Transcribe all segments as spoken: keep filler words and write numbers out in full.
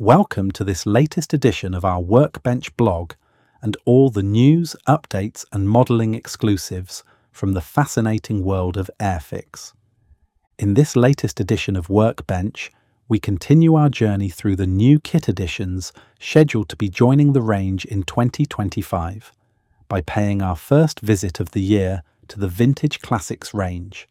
Welcome to this latest edition of our Workbench blog and all the news, updates and modelling exclusives from the fascinating world of Airfix. In this latest edition of Workbench, we continue our journey through the new kit additions scheduled to be joining the range in twenty twenty-five by paying our first visit of the year to the Vintage Classics range.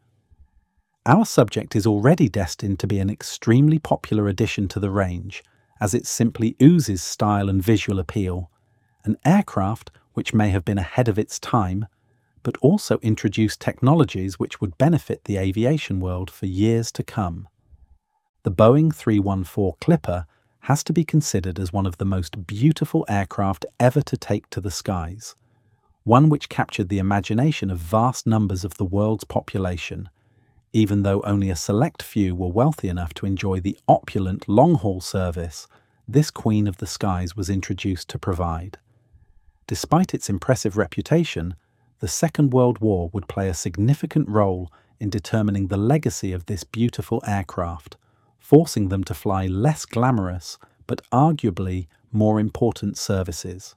Our subject is already destined to be an extremely popular addition to the range, as it simply oozes style and visual appeal, an aircraft which may have been ahead of its time, but also introduced technologies which would benefit the aviation world for years to come. The Boeing three one four Clipper has to be considered as one of the most beautiful aircraft ever to take to the skies, one which captured the imagination of vast numbers of the world's population, even though only a select few were wealthy enough to enjoy the opulent long-haul service this Queen of the Skies was introduced to provide. Despite its impressive reputation, the Second World War would play a significant role in determining the legacy of this beautiful aircraft, forcing them to fly less glamorous but arguably more important services.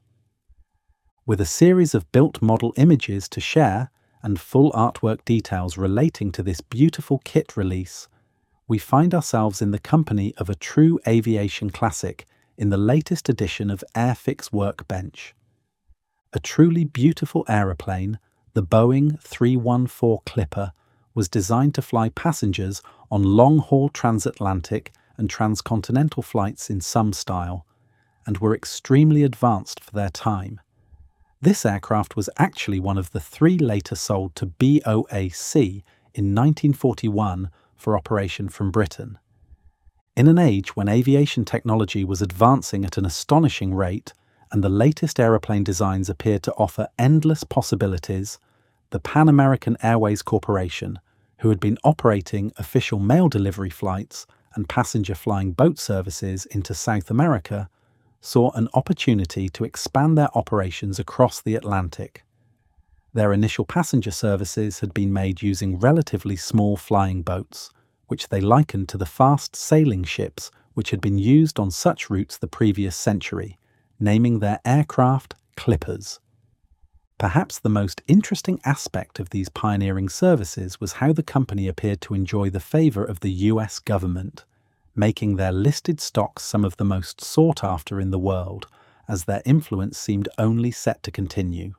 With a series of built model images to share and full artwork details relating to this beautiful kit release, we find ourselves in the company of a true aviation classic in the latest edition of Airfix Workbench. A truly beautiful aeroplane, the Boeing three one four Clipper, was designed to fly passengers on long-haul transatlantic and transcontinental flights in some style, and were extremely advanced for their time. This aircraft was actually one of the three later sold to B O A C in nineteen forty-one for operation from Britain. In an age when aviation technology was advancing at an astonishing rate and the latest aeroplane designs appeared to offer endless possibilities, the Pan American Airways Corporation, who had been operating official mail delivery flights and passenger flying boat services into South America, saw an opportunity to expand their operations across the Atlantic. Their initial passenger services had been made using relatively small flying boats, which they likened to the fast sailing ships which had been used on such routes the previous century, naming their aircraft Clippers. Perhaps the most interesting aspect of these pioneering services was how the company appeared to enjoy the favour of the U S government, making their listed stocks some of the most sought after in the world, as their influence seemed only set to continue.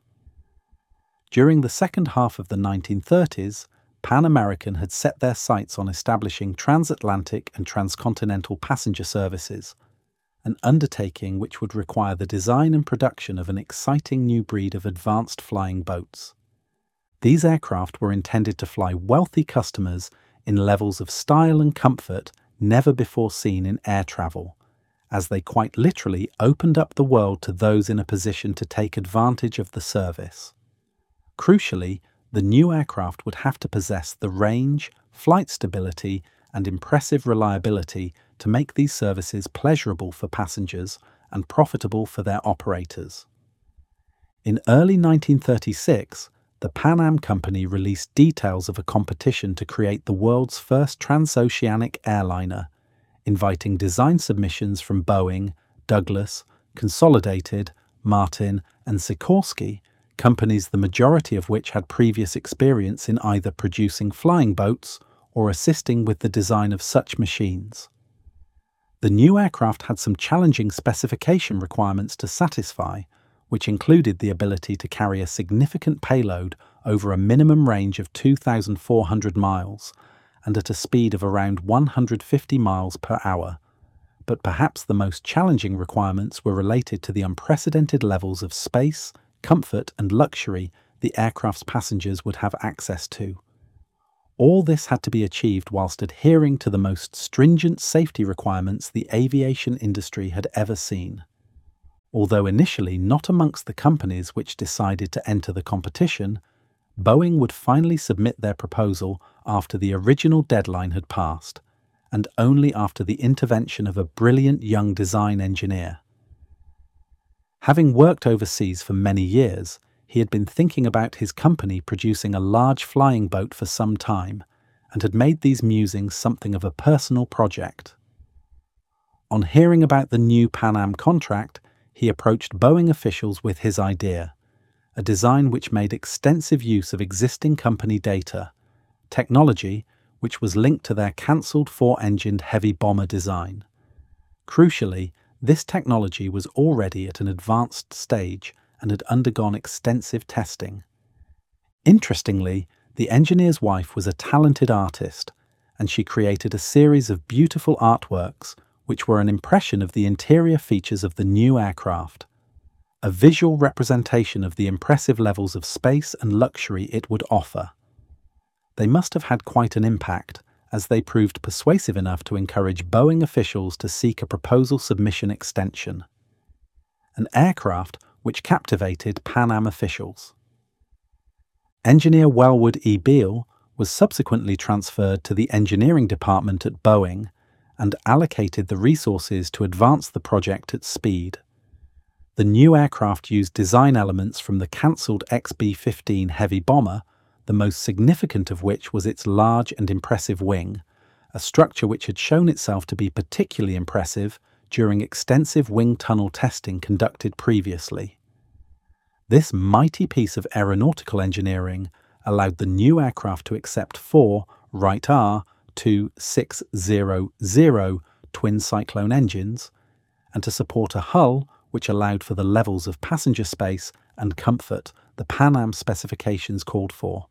During the second half of the nineteen thirties, Pan American had set their sights on establishing transatlantic and transcontinental passenger services, an undertaking which would require the design and production of an exciting new breed of advanced flying boats. These aircraft were intended to fly wealthy customers in levels of style and comfort never before seen in air travel, as they quite literally opened up the world to those in a position to take advantage of the service. Crucially, the new aircraft would have to possess the range, flight stability, and impressive reliability to make these services pleasurable for passengers and profitable for their operators. In early nineteen thirty-six, the Pan Am Company released details of a competition to create the world's first transoceanic airliner, inviting design submissions from Boeing, Douglas, Consolidated, Martin, and Sikorsky, companies the majority of which had previous experience in either producing flying boats or assisting with the design of such machines. The new aircraft had some challenging specification requirements to satisfy, which included the ability to carry a significant payload over a minimum range of two thousand four hundred miles and at a speed of around one hundred fifty miles per hour. But perhaps the most challenging requirements were related to the unprecedented levels of space, comfort and luxury the aircraft's passengers would have access to. All this had to be achieved whilst adhering to the most stringent safety requirements the aviation industry had ever seen. Although initially not amongst the companies which decided to enter the competition, Boeing would finally submit their proposal after the original deadline had passed, and only after the intervention of a brilliant young design engineer. Having worked overseas for many years, he had been thinking about his company producing a large flying boat for some time, and had made these musings something of a personal project. On hearing about the new Pan Am contract, he approached Boeing officials with his idea, a design which made extensive use of existing company data, technology which was linked to their cancelled four-engined heavy bomber design. Crucially, this technology was already at an advanced stage and had undergone extensive testing. Interestingly, the engineer's wife was a talented artist, and she created a series of beautiful artworks which were an impression of the interior features of the new aircraft, a visual representation of the impressive levels of space and luxury it would offer. They must have had quite an impact, as they proved persuasive enough to encourage Boeing officials to seek a proposal submission extension, an aircraft which captivated Pan Am officials. Engineer Wellwood E. Beale was subsequently transferred to the engineering department at Boeing and allocated the resources to advance the project at speed. The new aircraft used design elements from the cancelled X B fifteen heavy bomber, the most significant of which was its large and impressive wing, a structure which had shown itself to be particularly impressive during extensive wing tunnel testing conducted previously. This mighty piece of aeronautical engineering allowed the new aircraft to accept four Wright R two six zero zero twin cyclone engines and to support a hull which allowed for the levels of passenger space and comfort the Pan Am specifications called for.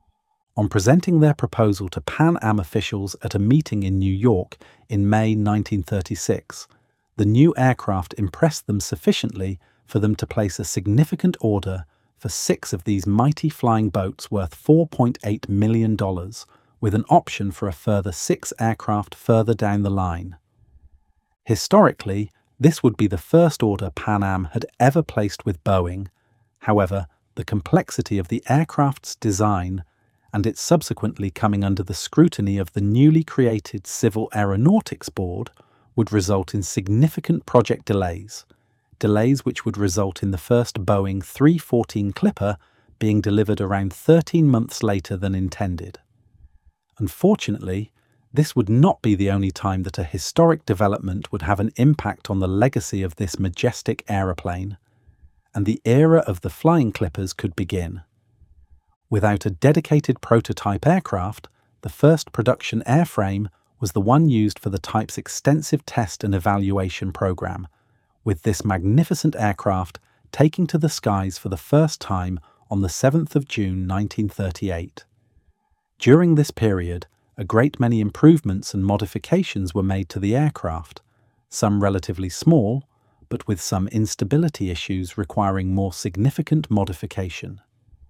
On presenting their proposal to Pan Am officials at a meeting in New York in May nineteen thirty-six, the new aircraft impressed them sufficiently for them to place a significant order for six of these mighty flying boats worth four point eight million dollars, with an option for a further six aircraft further down the line. Historically, this would be the first order Pan Am had ever placed with Boeing. However, the complexity of the aircraft's design and its subsequently coming under the scrutiny of the newly created Civil Aeronautics Board would result in significant project delays, delays which would result in the first Boeing three fourteen Clipper being delivered around thirteen months later than intended. Unfortunately, this would not be the only time that a historic development would have an impact on the legacy of this majestic aeroplane, and the era of the flying Clippers could begin. Without a dedicated prototype aircraft, the first production airframe was the one used for the type's extensive test and evaluation program, with this magnificent aircraft taking to the skies for the first time on the seventh of June nineteen thirty-eight. During this period, a great many improvements and modifications were made to the aircraft, some relatively small, but with some instability issues requiring more significant modification.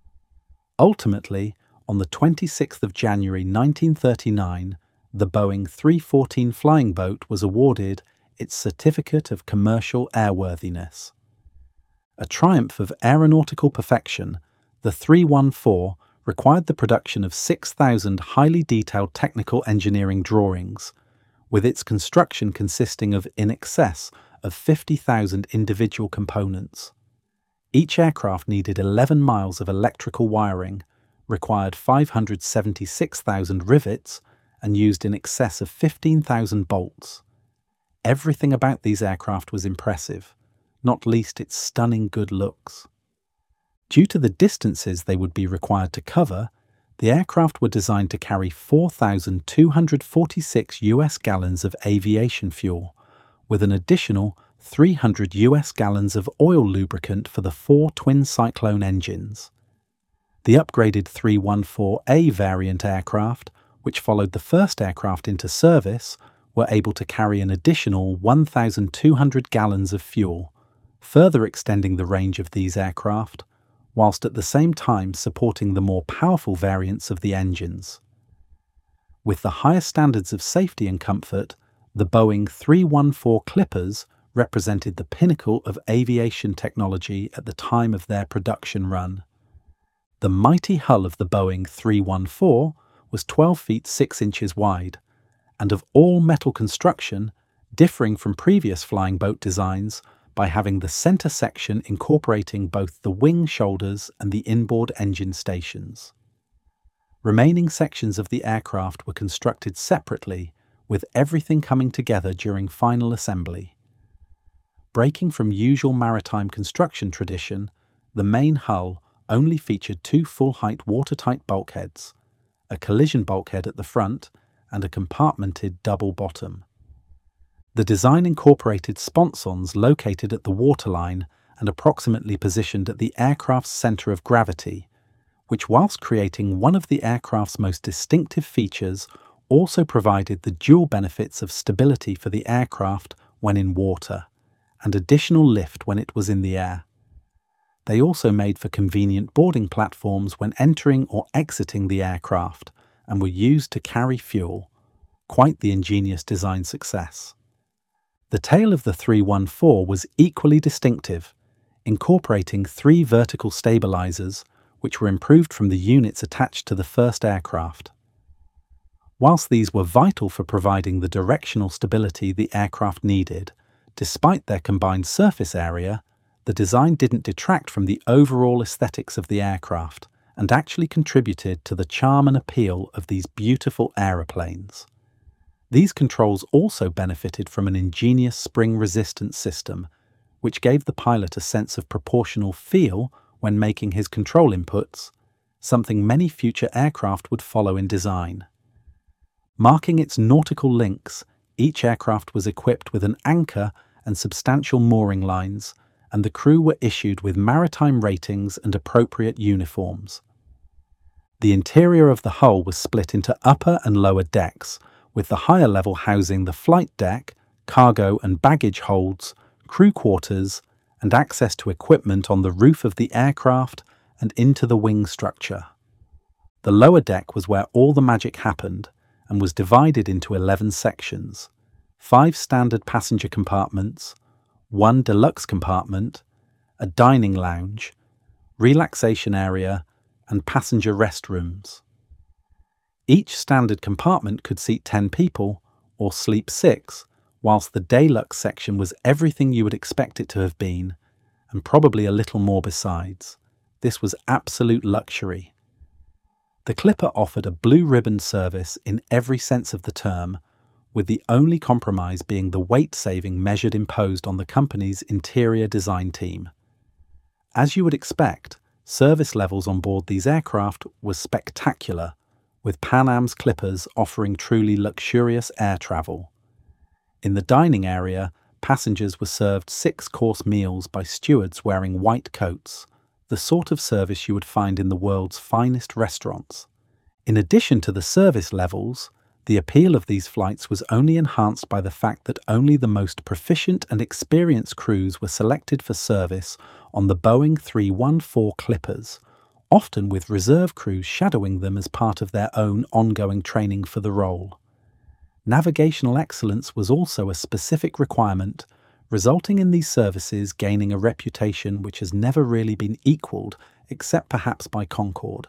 Ultimately, on the twenty-sixth of January nineteen thirty-nine, the Boeing three fourteen flying boat was awarded its Certificate of Commercial Airworthiness. A triumph of aeronautical perfection, the three fourteen required the production of six thousand highly detailed technical engineering drawings, with its construction consisting of in excess of fifty thousand individual components. Each aircraft needed eleven miles of electrical wiring, required five hundred seventy-six thousand rivets, and used in excess of fifteen thousand bolts. Everything about these aircraft was impressive, not least its stunning good looks. Due to the distances they would be required to cover, the aircraft were designed to carry four thousand two hundred forty-six U S gallons of aviation fuel, with an additional three hundred U S gallons of oil lubricant for the four twin cyclone engines. The upgraded three fourteen A variant aircraft, which followed the first aircraft into service, were able to carry an additional one thousand two hundred gallons of fuel, further extending the range of these aircraft, whilst at the same time supporting the more powerful variants of the engines. With the higher standards of safety and comfort, the Boeing three fourteen Clippers represented the pinnacle of aviation technology at the time of their production run. The mighty hull of the Boeing three fourteen was twelve feet six inches wide, and of all metal construction, differing from previous flying boat designs by having the centre section incorporating both the wing shoulders and the inboard engine stations. Remaining sections of the aircraft were constructed separately, with everything coming together during final assembly. Breaking from usual maritime construction tradition, the main hull only featured two full-height watertight bulkheads, a collision bulkhead at the front and a compartmented double bottom. The design incorporated sponsons located at the waterline and approximately positioned at the aircraft's centre of gravity, which, whilst creating one of the aircraft's most distinctive features, also provided the dual benefits of stability for the aircraft when in water and additional lift when it was in the air. They also made for convenient boarding platforms when entering or exiting the aircraft and were used to carry fuel. Quite the ingenious design success. The tail of the three one four was equally distinctive, incorporating three vertical stabilizers, which were improved from the units attached to the first aircraft. Whilst these were vital for providing the directional stability the aircraft needed, despite their combined surface area, the design didn't detract from the overall aesthetics of the aircraft and actually contributed to the charm and appeal of these beautiful aeroplanes. These controls also benefited from an ingenious spring-resistant system, which gave the pilot a sense of proportional feel when making his control inputs, something many future aircraft would follow in design. Marking its nautical links, each aircraft was equipped with an anchor and substantial mooring lines, and the crew were issued with maritime ratings and appropriate uniforms. The interior of the hull was split into upper and lower decks, with the higher level housing the flight deck, cargo and baggage holds, crew quarters, and access to equipment on the roof of the aircraft and into the wing structure. The lower deck was where all the magic happened and was divided into eleven sections, five standard passenger compartments, one deluxe compartment, a dining lounge, relaxation area, and passenger restrooms. Each standard compartment could seat ten people, or sleep six, whilst the deluxe section was everything you would expect it to have been, and probably a little more besides. This was absolute luxury. The Clipper offered a blue ribbon service in every sense of the term, with the only compromise being the weight-saving measure imposed on the company's interior design team. As you would expect, service levels on board these aircraft were spectacular, with Pan Am's Clippers offering truly luxurious air travel. In the dining area, passengers were served six-course meals by stewards wearing white coats, the sort of service you would find in the world's finest restaurants. In addition to the service levels, the appeal of these flights was only enhanced by the fact that only the most proficient and experienced crews were selected for service on the Boeing three one four Clippers, often with reserve crews shadowing them as part of their own ongoing training for the role. Navigational excellence was also a specific requirement, resulting in these services gaining a reputation which has never really been equalled except perhaps by Concorde.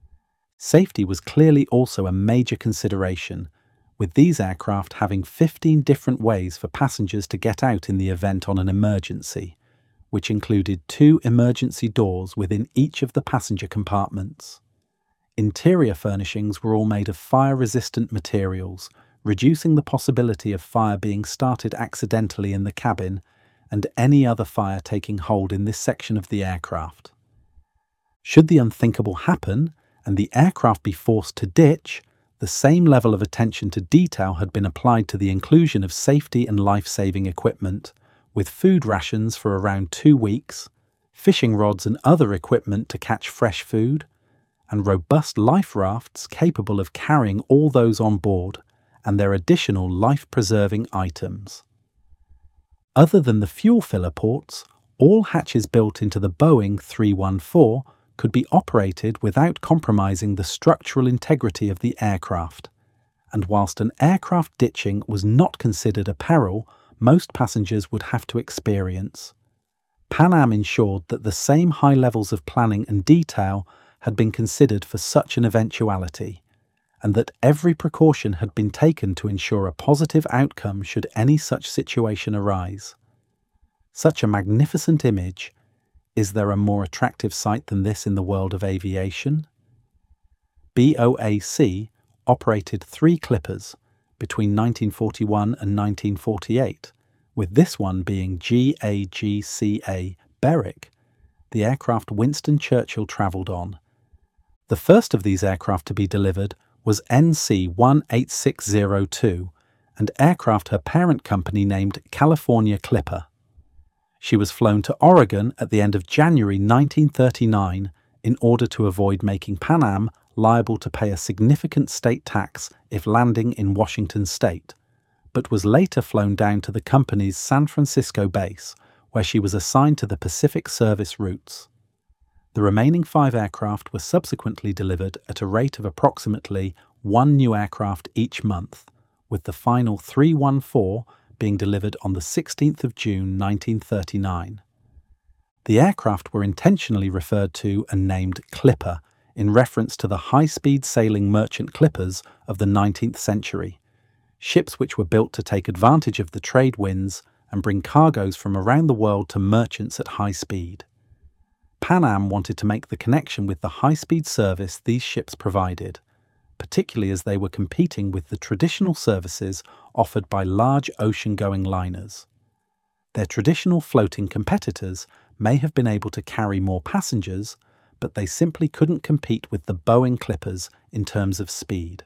Safety was clearly also a major consideration, with these aircraft having fifteen different ways for passengers to get out in the event on an emergency, which included two emergency doors within each of the passenger compartments. Interior furnishings were all made of fire-resistant materials, reducing the possibility of fire being started accidentally in the cabin and any other fire taking hold in this section of the aircraft. Should the unthinkable happen and the aircraft be forced to ditch, the same level of attention to detail had been applied to the inclusion of safety and life-saving equipment, with food rations for around two weeks, fishing rods and other equipment to catch fresh food, and robust life rafts capable of carrying all those on board and their additional life-preserving items. Other than the fuel filler ports, all hatches built into the Boeing three one four could be operated without compromising the structural integrity of the aircraft, and whilst an aircraft ditching was not considered a peril most passengers would have to experience, Pan Am ensured that the same high levels of planning and detail had been considered for such an eventuality, and that every precaution had been taken to ensure a positive outcome should any such situation arise. Such a magnificent image. Is there a more attractive sight than this in the world of aviation? B O A C operated three Clippers, between nineteen forty-one and nineteen forty-eight, with this one being G A G C A Berwick, the aircraft Winston Churchill travelled on. The first of these aircraft to be delivered was N C one eight six zero two, an aircraft her parent company named California Clipper. She was flown to Oregon at the end of January nineteen thirty-nine in order to avoid making Pan Am liable to pay a significant state tax if landing in Washington state, but was later flown down to the company's San Francisco base, where she was assigned to the Pacific service routes. The remaining five aircraft were subsequently delivered at a rate of approximately one new aircraft each month, with the final three one four being delivered on the sixteenth of June nineteen thirty-nine. The aircraft were intentionally referred to and named Clipper in reference to the high-speed sailing merchant clippers of the nineteenth century, ships which were built to take advantage of the trade winds and bring cargoes from around the world to merchants at high speed. Pan Am wanted to make the connection with the high-speed service these ships provided, particularly as they were competing with the traditional services offered by large ocean-going liners. Their traditional floating competitors may have been able to carry more passengers, but they simply couldn't compete with the Boeing Clippers in terms of speed.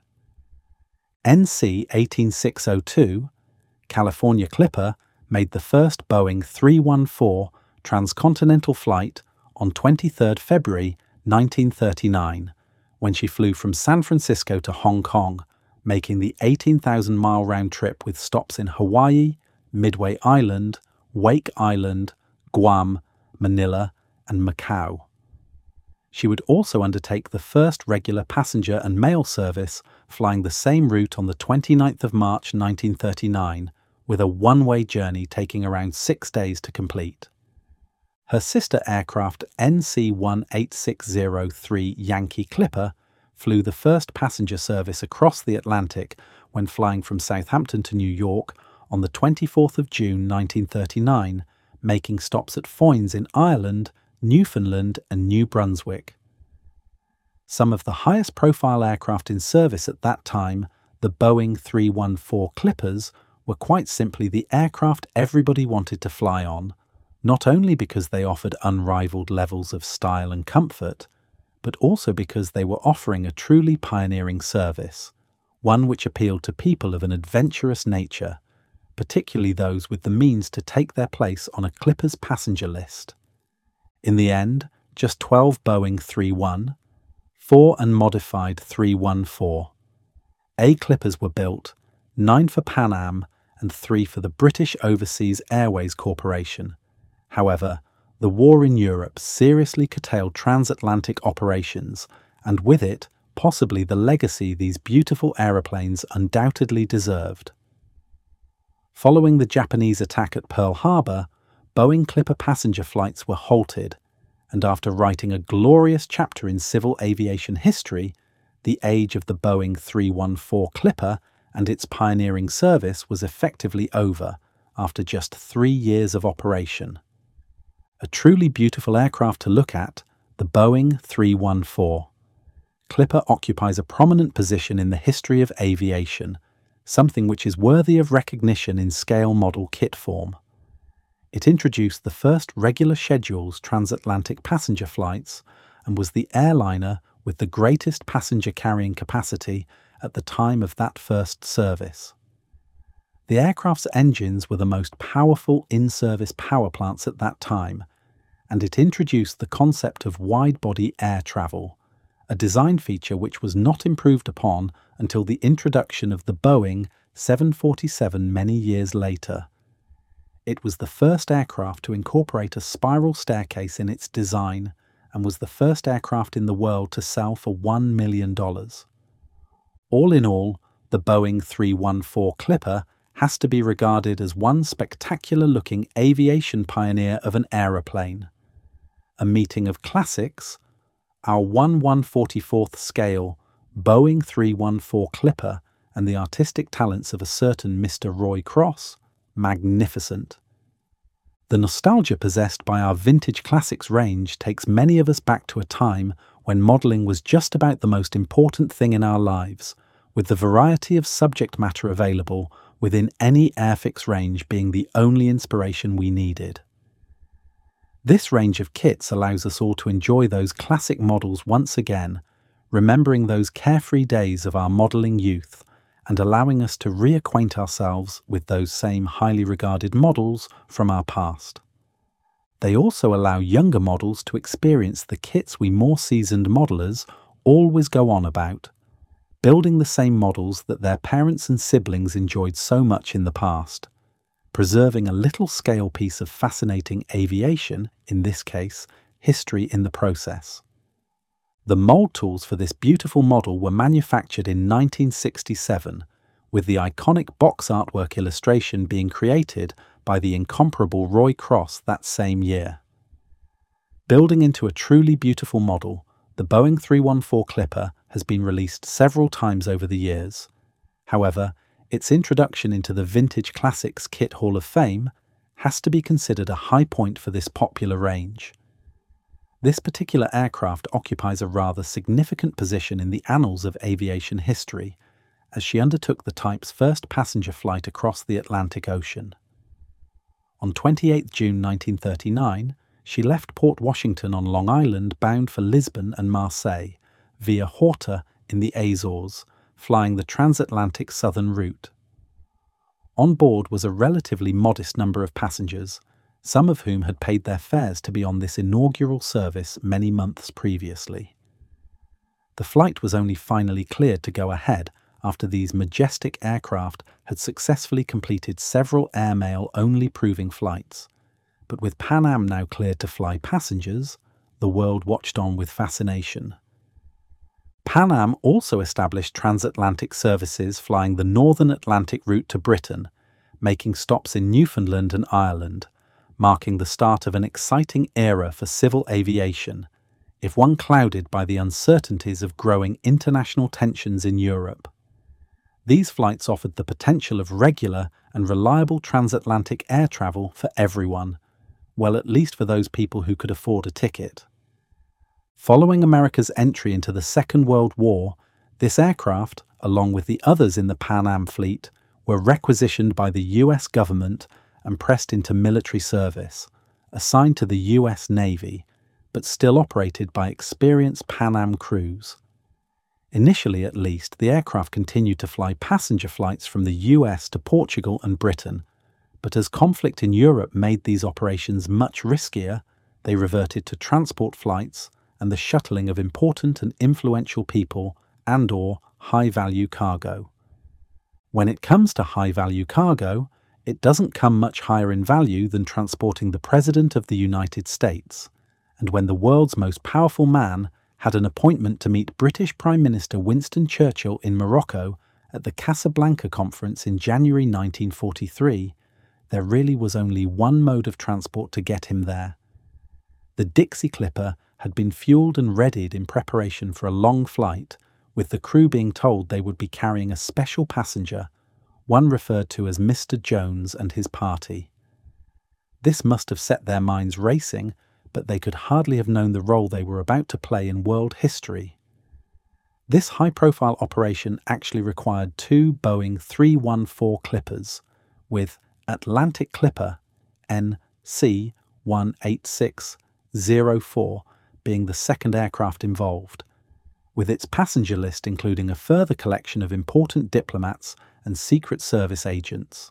N C one eight six zero two, California Clipper, made the first Boeing three one four transcontinental flight on the twenty-third of February nineteen thirty-nine, when she flew from San Francisco to Hong Kong, making the eighteen thousand mile round trip with stops in Hawaii, Midway Island, Wake Island, Guam, Manila, and Macau. She would also undertake the first regular passenger and mail service, flying the same route on the twenty-ninth of March nineteen thirty-nine, with a one-way journey taking around six days to complete. Her sister aircraft N C one eight six zero three Yankee Clipper flew the first passenger service across the Atlantic when flying from Southampton to New York on the twenty-fourth of June nineteen thirty-nine, making stops at Foynes in Ireland, Newfoundland and New Brunswick. Some of the highest profile aircraft in service at that time, the Boeing three one four Clippers, were quite simply the aircraft everybody wanted to fly on, not only because they offered unrivaled levels of style and comfort, but also because they were offering a truly pioneering service, one which appealed to people of an adventurous nature, particularly those with the means to take their place on a Clipper's passenger list. In the end, just twelve Boeing three one, four unmodified three one four. A Clippers were built, nine for Pan Am and three for the British Overseas Airways Corporation. However, the war in Europe seriously curtailed transatlantic operations, and with it, possibly the legacy these beautiful aeroplanes undoubtedly deserved. Following the Japanese attack at Pearl Harbor, Boeing Clipper passenger flights were halted, and after writing a glorious chapter in civil aviation history, the age of the Boeing three one four Clipper and its pioneering service was effectively over after just three years of operation. A truly beautiful aircraft to look at, the Boeing three one four. Clipper occupies a prominent position in the history of aviation, something which is worthy of recognition in scale model kit form. It introduced the first regular schedules transatlantic passenger flights and was the airliner with the greatest passenger carrying capacity at the time of that first service. The aircraft's engines were the most powerful in-service power plants at that time, and it introduced the concept of wide-body air travel, a design feature which was not improved upon until the introduction of the Boeing seven forty-seven many years later. It was the first aircraft to incorporate a spiral staircase in its design and was the first aircraft in the world to sell for one million dollars. All in all, the Boeing three one four Clipper has to be regarded as one spectacular-looking aviation pioneer of an aeroplane. A meeting of classics, our one one forty-fourth scale Boeing three one four Clipper and the artistic talents of a certain Mister Roy Cross, magnificent. The nostalgia possessed by our vintage classics range takes many of us back to a time when modelling was just about the most important thing in our lives, with the variety of subject matter available within any Airfix range being the only inspiration we needed. This range of kits allows us all to enjoy those classic models once again, remembering those carefree days of our modelling youth and allowing us to reacquaint ourselves with those same highly regarded models from our past. They also allow younger models to experience the kits we more seasoned modellers always go on about, building the same models that their parents and siblings enjoyed so much in the past, preserving a little scale piece of fascinating aviation, in this case, history in the process. The mould tools for this beautiful model were manufactured in nineteen sixty-seven, with the iconic box artwork illustration being created by the incomparable Roy Cross that same year. Building into a truly beautiful model, the Boeing three one four Clipper has been released several times over the years. However, its introduction into the Vintage Classics Kit Hall of Fame has to be considered a high point for this popular range. This particular aircraft occupies a rather significant position in the annals of aviation history, as she undertook the type's first passenger flight across the Atlantic Ocean. On the twenty-eighth of June nineteen thirty-nine, she left Port Washington on Long Island bound for Lisbon and Marseille, via Horta in the Azores, flying the transatlantic southern route. On board was a relatively modest number of passengers, some of whom had paid their fares to be on this inaugural service many months previously. The flight was only finally cleared to go ahead after these majestic aircraft had successfully completed several airmail-only proving flights, but with Pan Am now cleared to fly passengers, the world watched on with fascination. Pan Am also established transatlantic services flying the Northern Atlantic route to Britain, making stops in Newfoundland and Ireland, marking the start of an exciting era for civil aviation, if one clouded by the uncertainties of growing international tensions in Europe. These flights offered the potential of regular and reliable transatlantic air travel for everyone, well, at least for those people who could afford a ticket. Following America's entry into the Second World War, this aircraft, along with the others in the Pan Am fleet, were requisitioned by the U S government and pressed into military service, assigned to the U S Navy, but still operated by experienced Pan Am crews. Initially, at least, the aircraft continued to fly passenger flights from the U S to Portugal and Britain, but as conflict in Europe made these operations much riskier, they reverted to transport flights and the shuttling of important and influential people and/or high-value cargo. When it comes to high-value cargo, it doesn't come much higher in value than transporting the President of the United States, and when the world's most powerful man had an appointment to meet British Prime Minister Winston Churchill in Morocco at the Casablanca Conference in January nineteen forty-three, there really was only one mode of transport to get him there. The Dixie Clipper had been fueled and readied in preparation for a long flight, with the crew being told they would be carrying a special passenger, one referred to as Mister Jones and his party. This must have set their minds racing, but they could hardly have known the role they were about to play in world history. This high-profile operation actually required two Boeing three one four Clippers, with Atlantic Clipper N C one eight six zero four being the second aircraft involved, with its passenger list including a further collection of important diplomats and Secret Service agents.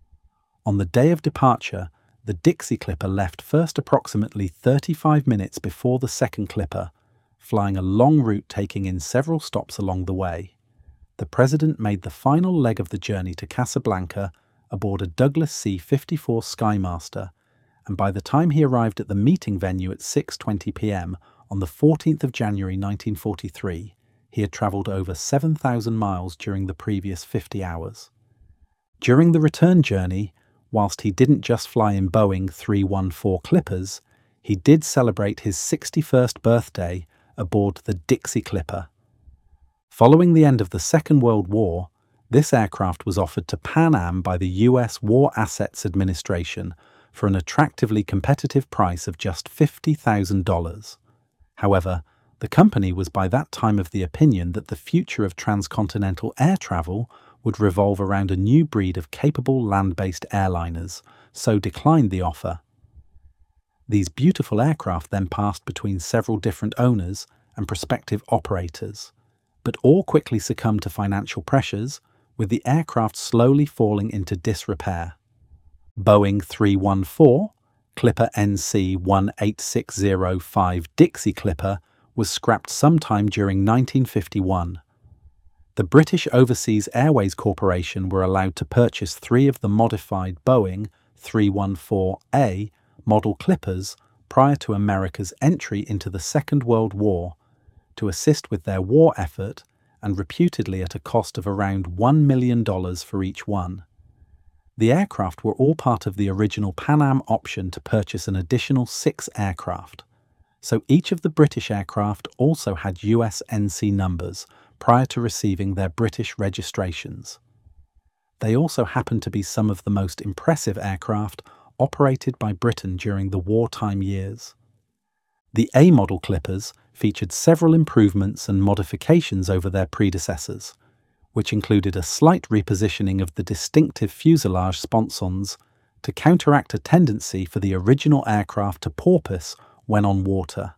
On the day of departure, the Dixie Clipper left first approximately thirty-five minutes before the second Clipper, flying a long route taking in several stops along the way. The President made the final leg of the journey to Casablanca aboard a Douglas C fifty-four Skymaster, and by the time he arrived at the meeting venue at six twenty p m on the fourteenth of January nineteen forty-three, he had travelled over seven thousand miles during the previous fifty hours. During the return journey, whilst he didn't just fly in Boeing three one four Clippers, he did celebrate his sixty-first birthday aboard the Dixie Clipper. Following the end of the Second World War, this aircraft was offered to Pan Am by the U S War Assets Administration for an attractively competitive price of just fifty thousand dollars. However, The company was by that time of the opinion that the future of transcontinental air travel would revolve around a new breed of capable land-based airliners, so declined the offer. These beautiful aircraft then passed between several different owners and prospective operators, but all quickly succumbed to financial pressures, with the aircraft slowly falling into disrepair. Boeing three one four, Clipper N C one eight six zero five Dixie Clipper, was scrapped sometime during nineteen fifty-one. The British Overseas Airways Corporation were allowed to purchase three of the modified Boeing three one four A model Clippers prior to America's entry into the Second World War, to assist with their war effort, and reputedly at a cost of around one million dollars for each one. The aircraft were all part of the original Pan Am option to purchase an additional six aircraft, so each of the British aircraft also had U S N C numbers prior to receiving their British registrations. They also happened to be some of the most impressive aircraft operated by Britain during the wartime years. The A-model Clippers featured several improvements and modifications over their predecessors, which included a slight repositioning of the distinctive fuselage sponsons to counteract a tendency for the original aircraft to porpoise when on water.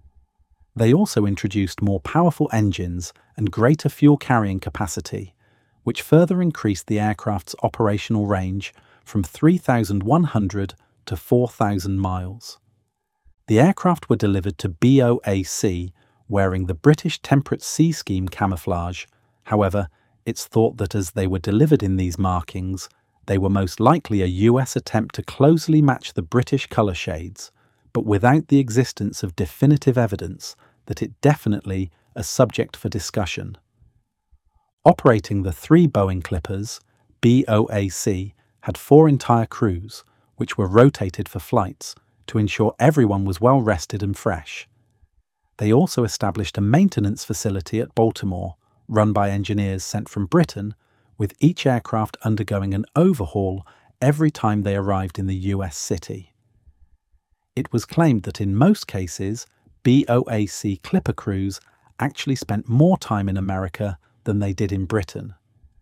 They also introduced more powerful engines and greater fuel carrying capacity, which further increased the aircraft's operational range from three thousand one hundred to four thousand miles. The aircraft were delivered to B O A C wearing the British Temperate Sea Scheme camouflage. However, it's thought that as they were delivered in these markings, they were most likely a U S attempt to closely match the British colour shades, but without the existence of definitive evidence that it definitely a subject for discussion. Operating the three Boeing Clippers, B O A C had four entire crews, which were rotated for flights to ensure everyone was well rested and fresh. They also established a maintenance facility at Baltimore, run by engineers sent from Britain, with each aircraft undergoing an overhaul every time they arrived in the U S city. It was claimed that in most cases, B O A C Clipper crews actually spent more time in America than they did in Britain.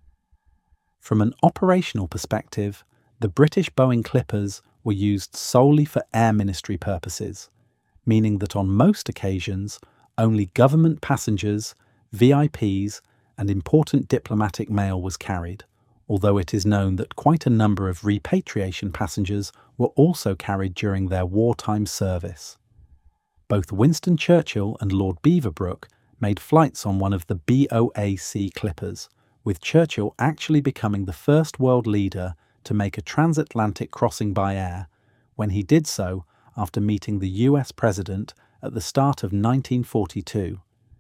From an operational perspective, the British Boeing Clippers were used solely for Air Ministry purposes, meaning that on most occasions, only government passengers, V I Ps, and important diplomatic mail was carried, although it is known that quite a number of repatriation passengers were also carried during their wartime service. Both Winston Churchill and Lord Beaverbrook made flights on one of the B O A C Clippers, with Churchill actually becoming the first world leader to make a transatlantic crossing by air, when he did so after meeting the U S President at the start of nineteen forty-two.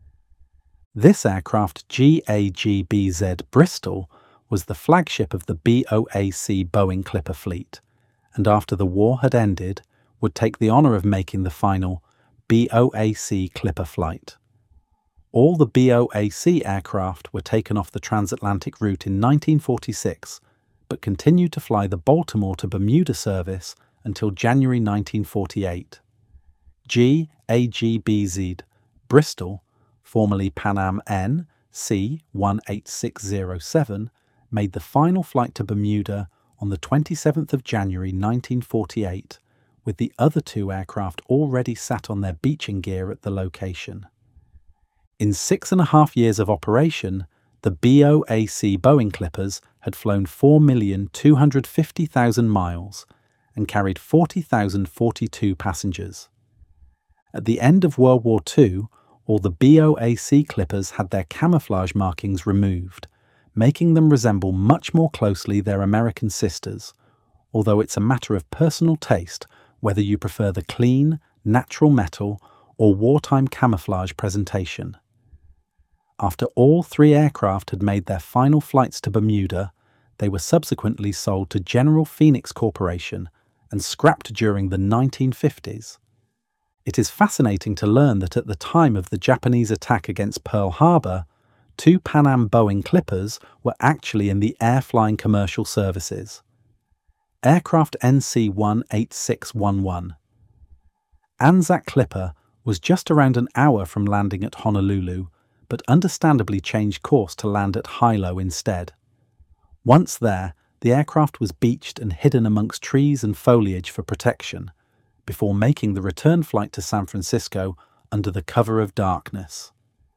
This aircraft, G A G B Z Bristol, was the flagship of the B O A C Boeing Clipper fleet, and after the war had ended, would take the honour of making the final B O A C Clipper flight. All the B O A C aircraft were taken off the transatlantic route in nineteen forty-six, but continued to fly the Baltimore to Bermuda service until January nineteen forty-eight. G A G B Z Bristol, formerly Pan Am N C one eight six zero seven, made the final flight to Bermuda on the twenty-seventh of January nineteen forty-eight, with the other two aircraft already sat on their beaching gear at the location. In six and a half years of operation, the B O A C Boeing Clippers had flown four million two hundred fifty thousand miles and carried forty thousand forty-two passengers. At the end of World War Two, all the B O A C Clippers had their camouflage markings removed, making them resemble much more closely their American sisters, although it's a matter of personal taste whether you prefer the clean, natural metal or wartime camouflage presentation. After all three aircraft had made their final flights to Bermuda, they were subsequently sold to General Phoenix Corporation and scrapped during the nineteen fifties. It is fascinating to learn that at the time of the Japanese attack against Pearl Harbor, two Pan Am Boeing Clippers were actually in the air-flying commercial services. Aircraft N C one eight six one one. Anzac Clipper was just around an hour from landing at Honolulu, but understandably changed course to land at Hilo instead. Once there, the aircraft was beached and hidden amongst trees and foliage for protection, before making the return flight to San Francisco under the cover of darkness.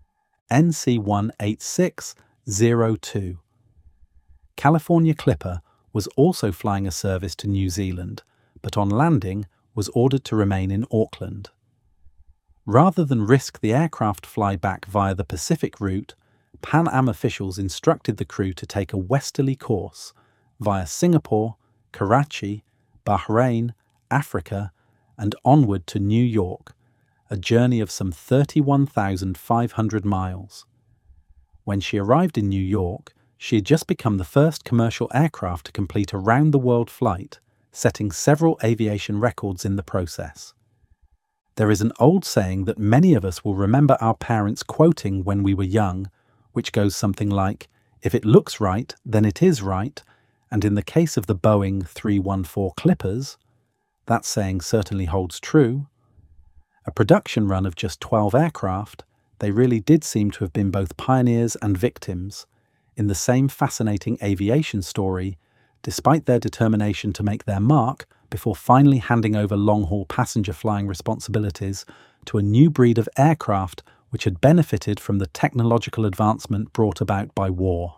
N C one eight six zero two. California Clipper was also flying a service to New Zealand, but on landing was ordered to remain in Auckland. Rather than risk the aircraft fly back via the Pacific route, Pan Am officials instructed the crew to take a westerly course via Singapore, Karachi, Bahrain, Africa, and onward to New York, a journey of some thirty-one thousand five hundred miles. When she arrived in New York, she had just become the first commercial aircraft to complete a round-the-world flight, setting several aviation records in the process. There is an old saying that many of us will remember our parents quoting when we were young, which goes something like, "If it looks right, then it is right," and in the case of the Boeing three one four Clippers, that saying certainly holds true. A production run of just twelve aircraft, they really did seem to have been both pioneers and victims in the same fascinating aviation story, despite their determination to make their mark before finally handing over long-haul passenger flying responsibilities to a new breed of aircraft which had benefited from the technological advancement brought about by war.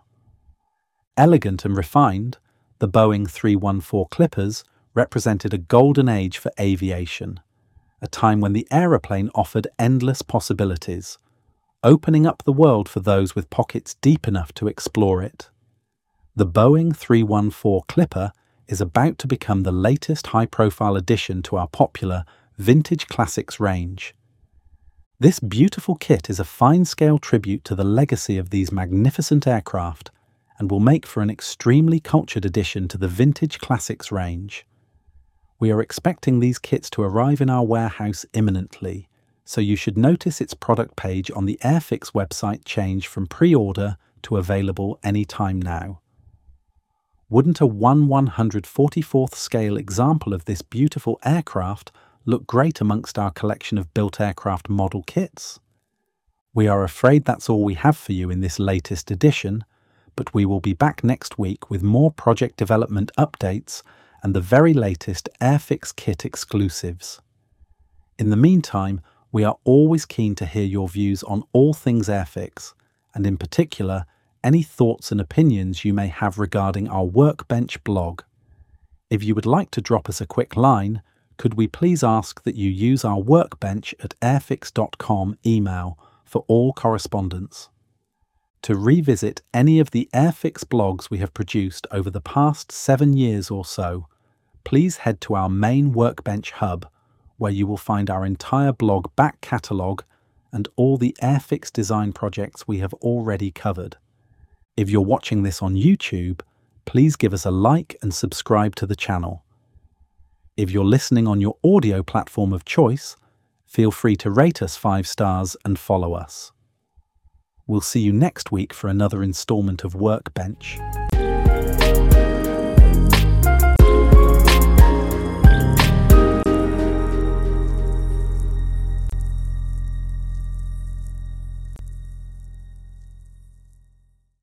Elegant and refined, the Boeing three one four Clippers represented a golden age for aviation, a time when the aeroplane offered endless possibilities, opening up the world for those with pockets deep enough to explore it. The Boeing three one four Clipper is about to become the latest high-profile addition to our popular Vintage Classics range. This beautiful kit is a fine-scale tribute to the legacy of these magnificent aircraft and will make for an extremely cultured addition to the Vintage Classics range. We are expecting these kits to arrive in our warehouse imminently, so you should notice its product page on the Airfix website change from pre-order to available anytime now. Wouldn't a one one hundred forty-fourth scale example of this beautiful aircraft look great amongst our collection of built aircraft model kits? We are afraid that's all we have for you in this latest edition, but we will be back next week with more project development updates and the very latest Airfix kit exclusives. In the meantime, we are always keen to hear your views on all things Airfix, and in particular, any thoughts and opinions you may have regarding our Workbench blog. If you would like to drop us a quick line, could we please ask that you use our workbench at airfix dot com email for all correspondence. To revisit any of the Airfix blogs we have produced over the past seven years or so, please head to our main Workbench hub, where you will find our entire blog back catalogue and all the Airfix design projects we have already covered. If you're watching this on YouTube, please give us a like and subscribe to the channel. If you're listening on your audio platform of choice, feel free to rate us five stars and follow us. We'll see you next week for another installment of Workbench.